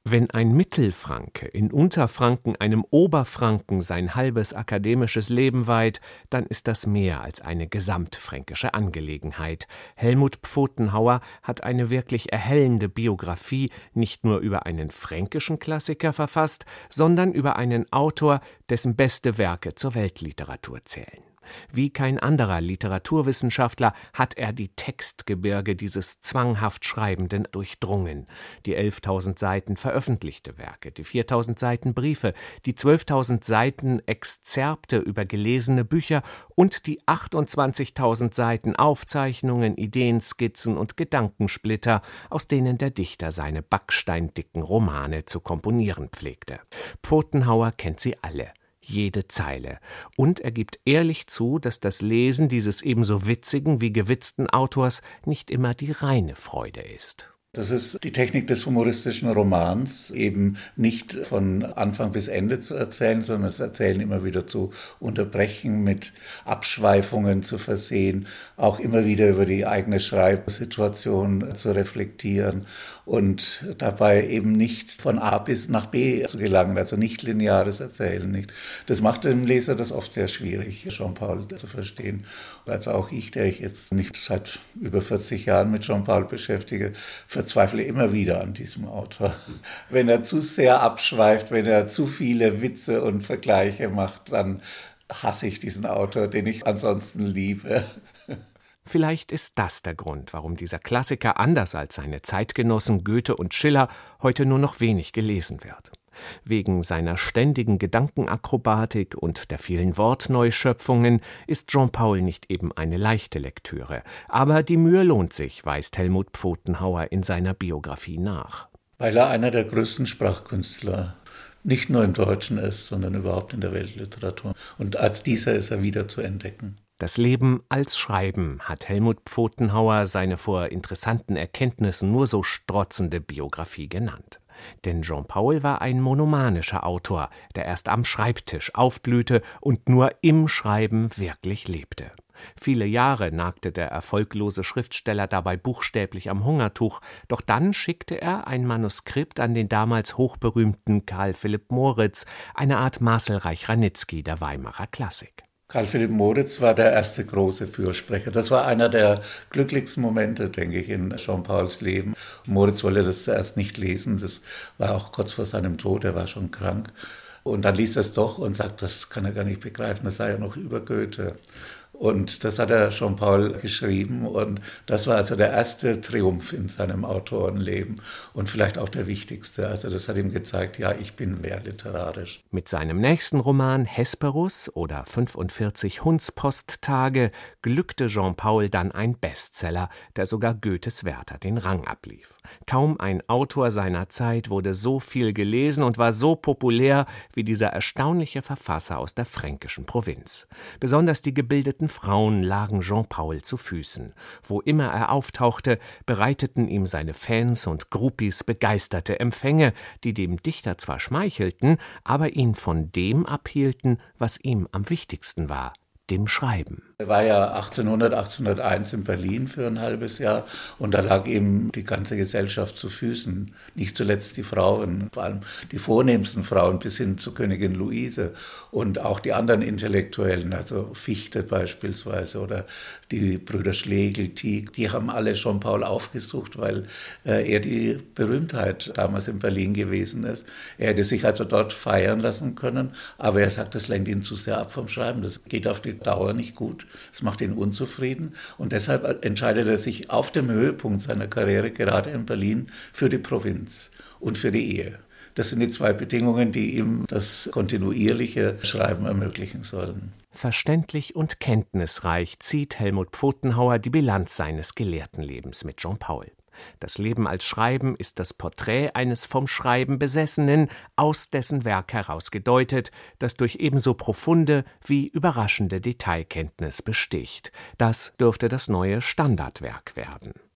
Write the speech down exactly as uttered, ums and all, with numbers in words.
Wenn ein Mittelfranke in Unterfranken einem Oberfranken sein halbes akademisches Leben weiht, dann ist das mehr als eine gesamtfränkische Angelegenheit. Helmut Pfotenhauer hat eine wirklich erhellende Biografie nicht nur über einen fränkischen Klassiker verfasst, sondern über einen Autor, dessen beste Werke zur Weltliteratur zählen. Wie kein anderer Literaturwissenschaftler hat er die Textgebirge dieses zwanghaft Schreibenden durchdrungen. Die elftausend Seiten veröffentlichte Werke, die viertausend Seiten Briefe, die zwölftausend Seiten Exzerpte über gelesene Bücher und die achtundzwanzigtausend Seiten Aufzeichnungen, Ideenskizzen und Gedankensplitter, aus denen der Dichter seine backsteindicken Romane zu komponieren pflegte. Pfotenhauer kennt sie alle. Jede Zeile. Und er gibt ehrlich zu, dass das Lesen dieses ebenso witzigen wie gewitzten Autors nicht immer die reine Freude ist. Das ist die Technik des humoristischen Romans, eben nicht von Anfang bis Ende zu erzählen, sondern das Erzählen immer wieder zu unterbrechen, mit Abschweifungen zu versehen, auch immer wieder über die eigene Schreibsituation zu reflektieren und dabei eben nicht von A bis nach B zu gelangen, also nicht lineares Erzählen. Nicht. Das macht dem Leser das oft sehr schwierig, Jean-Paul zu verstehen. Also auch ich, der ich jetzt nicht seit über vierzig Jahren mit Jean-Paul beschäftige, verzweifle immer wieder an diesem Autor. Wenn er zu sehr abschweift, wenn er zu viele Witze und Vergleiche macht, dann hasse ich diesen Autor, den ich ansonsten liebe. Vielleicht ist das der Grund, warum dieser Klassiker anders als seine Zeitgenossen Goethe und Schiller heute nur noch wenig gelesen wird. Wegen seiner ständigen Gedankenakrobatik und der vielen Wortneuschöpfungen ist Jean-Paul nicht eben eine leichte Lektüre. Aber die Mühe lohnt sich, weist Helmut Pfotenhauer in seiner Biografie nach. Weil er einer der größten Sprachkünstler nicht nur im Deutschen ist, sondern überhaupt in der Weltliteratur. Und als dieser ist er wieder zu entdecken. Das Leben als Schreiben hat Helmut Pfotenhauer seine vor interessanten Erkenntnissen nur so strotzende Biografie genannt. Denn Jean-Paul war ein monomanischer Autor, der erst am Schreibtisch aufblühte und nur im Schreiben wirklich lebte. Viele Jahre nagte der erfolglose Schriftsteller dabei buchstäblich am Hungertuch, doch dann schickte er ein Manuskript an den damals hochberühmten Karl Philipp Moritz, eine Art Marcel Reich-Ranitzky der Weimarer Klassik. Karl Philipp Moritz war der erste große Fürsprecher. Das war einer der glücklichsten Momente, denke ich, in Jean-Pauls Leben. Moritz wollte das zuerst nicht lesen, das war auch kurz vor seinem Tod, er war schon krank. Und dann liest er es doch und sagt, das kann er gar nicht begreifen, das sei ja noch über Goethe. Und das hat er Jean-Paul geschrieben und das war also der erste Triumph in seinem Autorenleben und vielleicht auch der wichtigste. Also das hat ihm gezeigt, ja, ich bin mehr literarisch. Mit seinem nächsten Roman Hesperus oder fünfundvierzig Hundspost-Tage glückte Jean-Paul dann ein Bestseller, der sogar Goethes Werther den Rang ablief. Kaum ein Autor seiner Zeit wurde so viel gelesen und war so populär wie dieser erstaunliche Verfasser aus der fränkischen Provinz. Besonders die gebildeten Frauen lagen Jean-Paul zu Füßen. Wo immer er auftauchte, bereiteten ihm seine Fans und Groupies begeisterte Empfänge, die dem Dichter zwar schmeichelten, aber ihn von dem abhielten, was ihm am wichtigsten war: dem Schreiben. Er war ja achtzehnhundert, achtzehnhunderteins in Berlin für ein halbes Jahr und da lag ihm die ganze Gesellschaft zu Füßen. Nicht zuletzt die Frauen, vor allem die vornehmsten Frauen bis hin zu Königin Luise und auch die anderen Intellektuellen, also Fichte beispielsweise oder die Brüder Schlegel, Tieck, die haben alle Jean-Paul aufgesucht, weil äh, er die Berühmtheit damals in Berlin gewesen ist. Er hätte sich also dort feiern lassen können, aber er sagt, das lenkt ihn zu sehr ab vom Schreiben, das geht auf die Dauer nicht gut. Es macht ihn unzufrieden und deshalb entscheidet er sich auf dem Höhepunkt seiner Karriere gerade in Berlin für die Provinz und für die Ehe. Das sind die zwei Bedingungen, die ihm das kontinuierliche Schreiben ermöglichen sollen. Verständlich und kenntnisreich zieht Helmut Pfotenhauer die Bilanz seines Gelehrtenlebens mit Jean-Paul. Das Leben als Schreiben ist das Porträt eines vom Schreiben Besessenen, aus dessen Werk heraus gedeutet, das durch ebenso profunde wie überraschende Detailkenntnis besticht. Das dürfte das neue Standardwerk werden.